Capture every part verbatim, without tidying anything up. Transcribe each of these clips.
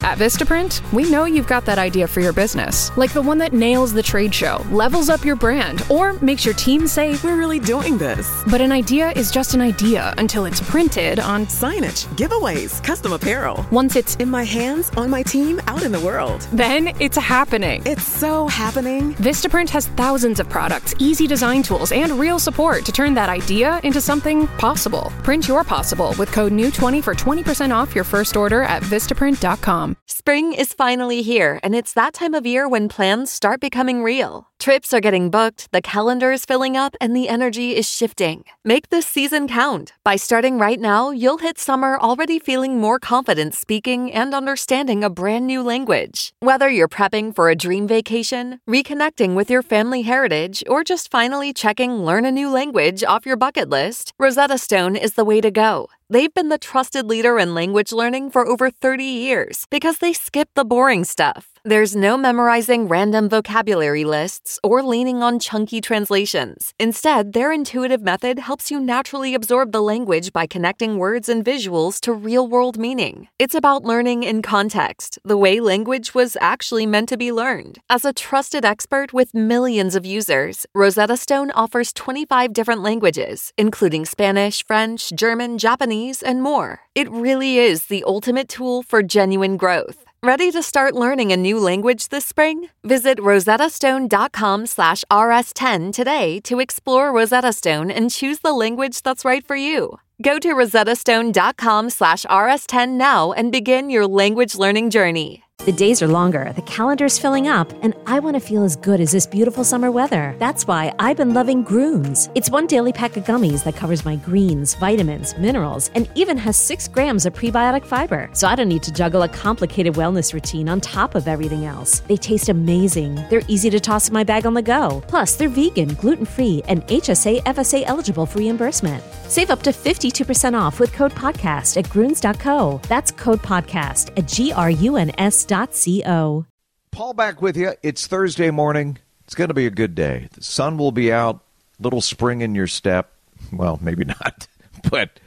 At Vistaprint, we know you've got that idea for your business, like the one that nails the trade show, levels up your brand, or makes your team say, "We're really doing this." But an idea is just an idea until it's printed on signage, giveaways, custom apparel. Once it's in my hands, on my team, out in the world. Then it's happening. It's so happening. Vistaprint has thousands of products, easy design tools, and real support to turn that idea into something possible. Print your possible with code new twenty for twenty percent off your first order at vistaprint dot com. Spring is finally here, and it's that time of year when plans start becoming real. Trips are getting booked, the calendar is filling up, and the energy is shifting. Make this season count. By starting right now, you'll hit summer already feeling more confident speaking and understanding a brand new language. Whether you're prepping for a dream vacation, reconnecting with your family heritage, or just finally checking learn a new language off your bucket list, Rosetta Stone is the way to go. They've been the trusted leader in language learning for over thirty years because they skip the boring stuff. There's no memorizing random vocabulary lists or leaning on chunky translations. Instead, their intuitive method helps you naturally absorb the language by connecting words and visuals to real-world meaning. It's about learning in context, the way language was actually meant to be learned. As a trusted expert with millions of users, Rosetta Stone offers twenty-five different languages, including Spanish, French, German, Japanese, and more. It really is the ultimate tool for genuine growth. Ready to start learning a new language this spring? Visit rosettastone.com slash rs10 today to explore Rosetta Stone and choose the language that's right for you. Go to rosettastone.com slash rs10 now and begin your language learning journey. The days are longer, the calendar's filling up, and I want to feel as good as this beautiful summer weather. That's why I've been loving Grooms. It's one daily pack of gummies that covers my greens, vitamins, minerals, and even has six grams of prebiotic fiber. So I don't need to juggle a complicated wellness routine on top of everything else. They taste amazing. They're easy to toss in my bag on the go. Plus, they're vegan, gluten-free, and H S A F S A eligible for reimbursement. Save up to fifty-two percent off with code podcast at gruns dot co. That's code podcast at G R U N S dot C O. Paul back with you. It's Thursday morning. It's going to be a good day. The sun will be out. Little spring in your step. Well, maybe not. But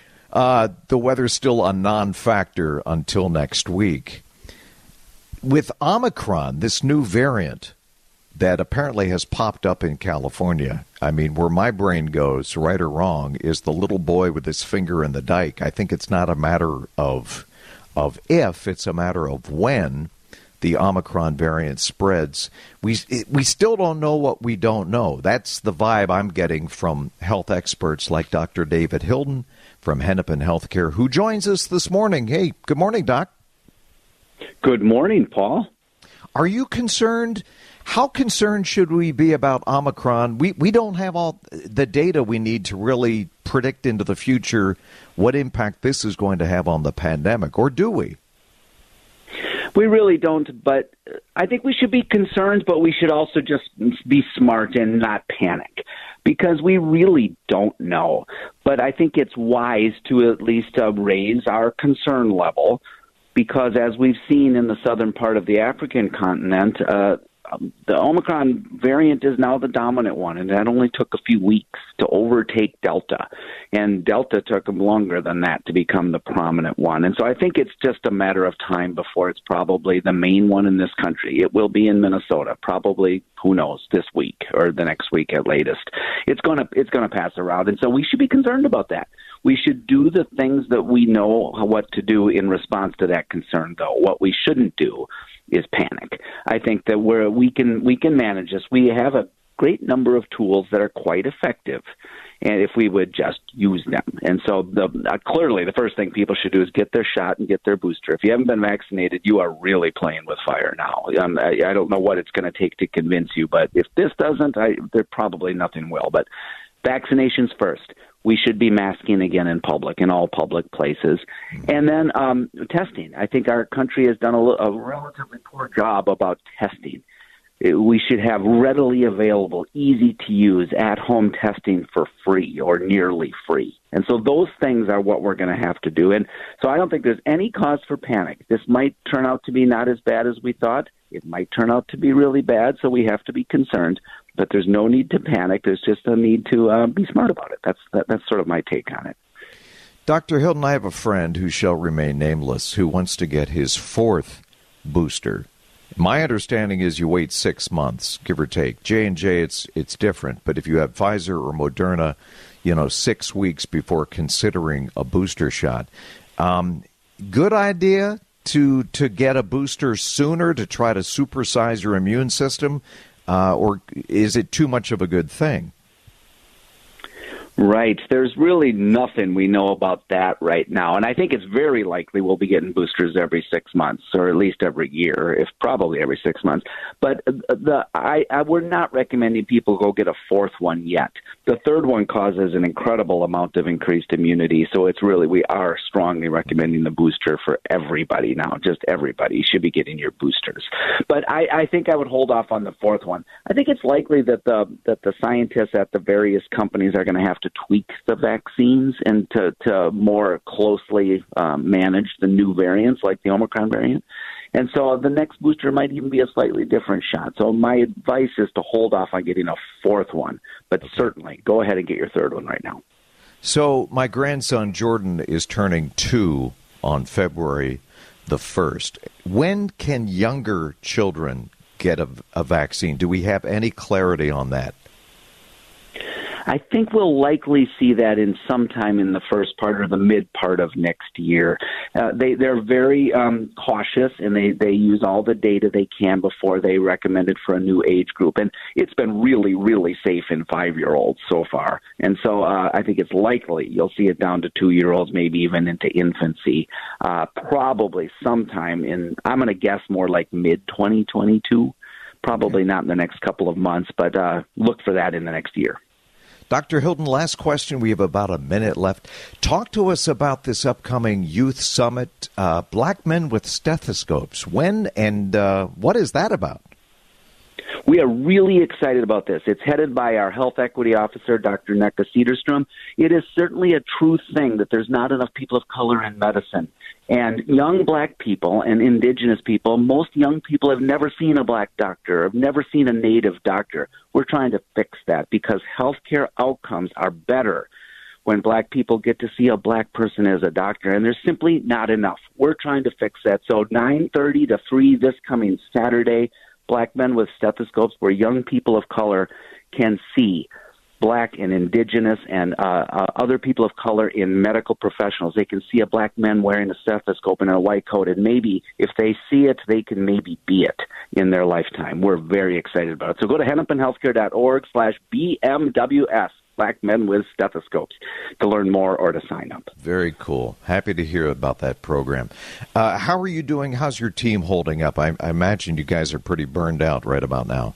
uh, the weather's still a non-factor until next week. With Omicron, this new variant that apparently has popped up in California, I mean, where my brain goes, right or wrong, is the little boy with his finger in the dike. I think it's not a matter of of if, it's a matter of when the Omicron variant spreads. We it, we still don't know what we don't know. That's the vibe I'm getting from health experts like Doctor David Hilden from Hennepin Healthcare, who joins us this morning. Hey, good morning, Doc. Good morning, Paul. Are you concerned? How concerned should we be about Omicron? We we don't have all the data we need to really predict into the future what impact this is going to have on the pandemic, or do we? We really don't, but I think we should be concerned, but we should also just be smart and not panic, because we really don't know. But I think it's wise to at least uh, raise our concern level, because as we've seen in the southern part of the African continent, uh, the Omicron variant is now the dominant one, and that only took a few weeks to overtake Delta. And Delta took longer than that to become the prominent one. And so I think it's just a matter of time before it's probably the main one in this country. It will be in Minnesota, probably, who knows, this week or the next week at latest. It's going to it's going to pass around, and so we should be concerned about that. We should do the things that we know what to do in response to that concern, though. What we shouldn't do is panic. I think that we're, we can we can manage this. We have a great number of tools that are quite effective, and if we would just use them. And so the, uh, clearly the first thing people should do is get their shot and get their booster. If you haven't been vaccinated, you are really playing with fire now. Um, I, I don't know what it's going to take to convince you, but if this doesn't, I, there probably nothing will. But vaccinations first. We should be masking again in public, in all public places. And then um, testing. I think our country has done a, a relatively poor job about testing. It, we should have readily available, easy to use, at-home testing for free or nearly free. And so those things are what we're going to have to do. And so I don't think there's any cause for panic. This might turn out to be not as bad as we thought. It might turn out to be really bad, so we have to be concerned. But there's no need to panic. There's just a need to uh, be smart about it. That's that, that's sort of my take on it. Doctor Hilton, I have a friend who shall remain nameless who wants to get his fourth booster. My understanding is you wait six months, give or take. J and J, it's it's different. But if you have Pfizer or Moderna, you know, six weeks before considering a booster shot. Um, good idea to to get a booster sooner to try to supersize your immune system, uh, or is it too much of a good thing? Right. There's really nothing we know about that right now. And I think it's very likely we'll be getting boosters every six months or at least every year, if probably every six months. But the I, I we're not recommending people go get a fourth one yet. The third one causes an incredible amount of increased immunity. So it's really, we are strongly recommending the booster for everybody now. Just everybody should be getting your boosters. But I, I think I would hold off on the fourth one. I think it's likely that the that the scientists at the various companies are going to have to tweak the vaccines and to, to more closely um, manage the new variants like the Omicron variant. And so the next booster might even be a slightly different shot. So my advice is to hold off on getting a fourth one, but certainly go ahead and get your third one right now. So my grandson Jordan is turning two on February the first. When can younger children get a, a vaccine? Do we have any clarity on that? I think we'll likely see that in sometime in the first part or the mid part of next year. Uh, they, they're very um, cautious, and they, they use all the data they can before they recommend it for a new age group. And it's been really, really safe in five-year-olds so far. And so uh, I think it's likely you'll see it down to two-year-olds, maybe even into infancy, uh, probably sometime in, I'm going to guess more like mid twenty twenty-two, probably not in the next couple of months, but uh, look for that in the next year. Doctor Hilton, last question. We have about a minute left. Talk to us about this upcoming youth summit, uh, Black Men with Stethoscopes. When and uh, what is that about? We are really excited about this. It's headed by our health equity officer, Doctor Nneka Cederstrom. It is certainly a true thing that there's not enough people of color in medicine. And young black people and indigenous people, most young people have never seen a black doctor, have never seen a native doctor. We're trying to fix that because healthcare outcomes are better when black people get to see a black person as a doctor, and there's simply not enough. We're trying to fix that. So nine thirty to three this coming Saturday, Black Men with Stethoscopes, where young people of color can see black and indigenous and uh, uh, other people of color in medical professionals. They can see a black man wearing a stethoscope and a white coat, and maybe if they see it, they can maybe be it in their lifetime. We're very excited about it. So go to hennepinhealthcare.org slash BMWS, Black Men with Stethoscopes, to learn more or to sign up. Very cool. Happy to hear about that program. Uh, how are you doing? How's your team holding up? I, I imagine you guys are pretty burned out right about now.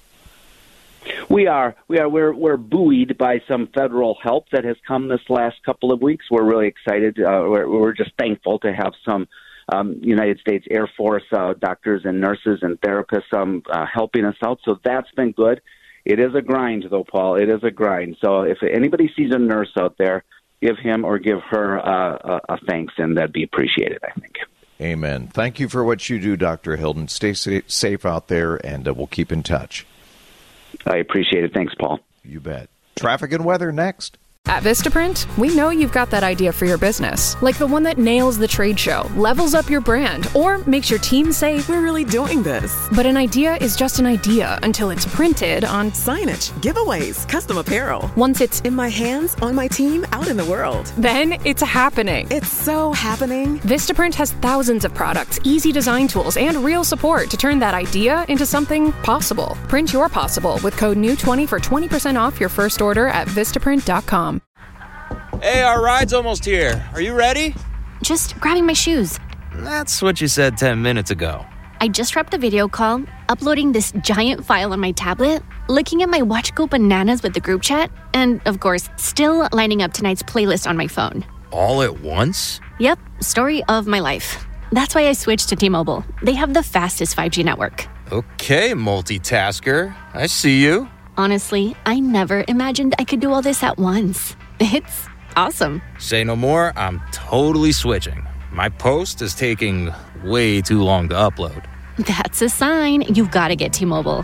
We are. We are. We're we're buoyed by some federal help that has come this last couple of weeks. We're really excited. Uh, we're, we're just thankful to have some um, United States Air Force uh, doctors and nurses and therapists um, uh, helping us out. So that's been good. It is a grind, though, Paul. It is a grind. So if anybody sees a nurse out there, give him or give her uh, a, a thanks, and that'd be appreciated, I think. Amen. Thank you for what you do, Doctor Hilton. Stay safe out there, and uh, we'll keep in touch. I appreciate it. Thanks, Paul. You bet. Traffic and weather next. At Vistaprint, we know you've got that idea for your business, like the one that nails the trade show, levels up your brand, or makes your team say, "We're really doing this." But an idea is just an idea until it's printed on signage, giveaways, custom apparel. Once it's in my hands, on my team, out in the world. Then it's happening. It's so happening. Vistaprint has thousands of products, easy design tools, and real support to turn that idea into something possible. Print your possible with code N E W twenty for twenty percent off your first order at Vistaprint dot com. Hey, our ride's almost here. Are you ready? Just grabbing my shoes. That's what you said ten minutes ago. I just wrapped a video call, uploading this giant file on my tablet, looking at my Watch Go Bananas with the group chat, and, of course, still lining up tonight's playlist on my phone. All at once? Yep, story of my life. That's why I switched to T-Mobile. They have the fastest five G network. Okay, multitasker. I see you. Honestly, I never imagined I could do all this at once. It's awesome. Say no more. I'm totally switching. My post is taking way too long to upload. That's a sign. You've got to get T-Mobile.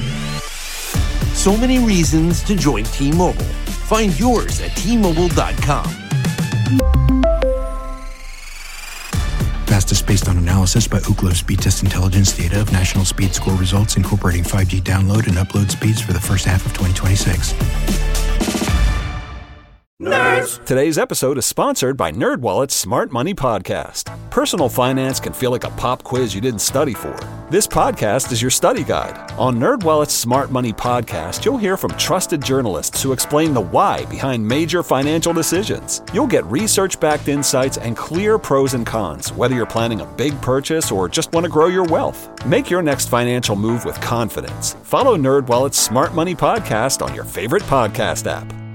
So many reasons to join T-Mobile. Find yours at T Mobile dot com. based on analysis by Ookla Speed Test Intelligence data of national speed score results incorporating five G download and upload speeds for the first half of twenty twenty-six. Nerds! Today's episode is sponsored by NerdWallet's Smart Money Podcast. Personal finance can feel like a pop quiz you didn't study for. This podcast is your study guide. On NerdWallet's Smart Money Podcast, you'll hear from trusted journalists who explain the why behind major financial decisions. You'll get research-backed insights and clear pros and cons, whether you're planning a big purchase or just want to grow your wealth. Make your next financial move with confidence. Follow NerdWallet's Smart Money Podcast on your favorite podcast app.